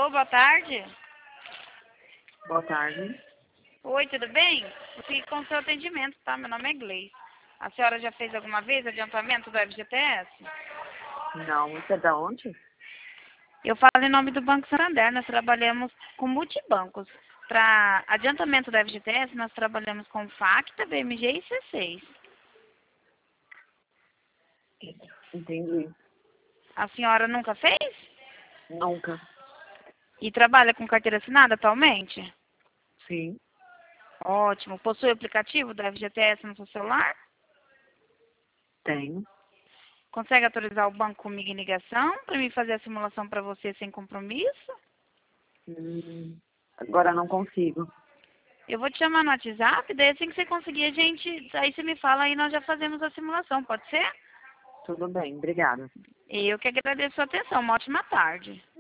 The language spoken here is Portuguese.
Alô, boa tarde. Boa tarde. Oi, tudo bem? Eu fico com o seu atendimento, tá? Meu nome é Gleice. A senhora já fez alguma vez adiantamento do FGTS? Não, você é da onde? Eu falo em nome do Banco Santander. Nós trabalhamos com multibancos. Para adiantamento do FGTS, nós trabalhamos com Facta, BMG e C6. Entendi. A senhora nunca fez? Nunca. E trabalha com carteira assinada atualmente? Sim, Ótimo. Possui o aplicativo do FGTS no seu celular? tenho. Consegue autorizar o banco comigo em ligação para mim fazer a simulação para você sem compromisso? Agora não consigo. Eu vou te chamar no WhatsApp, daí assim que você conseguir, aí você me fala e nós já fazemos a simulação, pode ser? Tudo bem, obrigada. Eu que agradeço a sua atenção. Uma ótima tarde.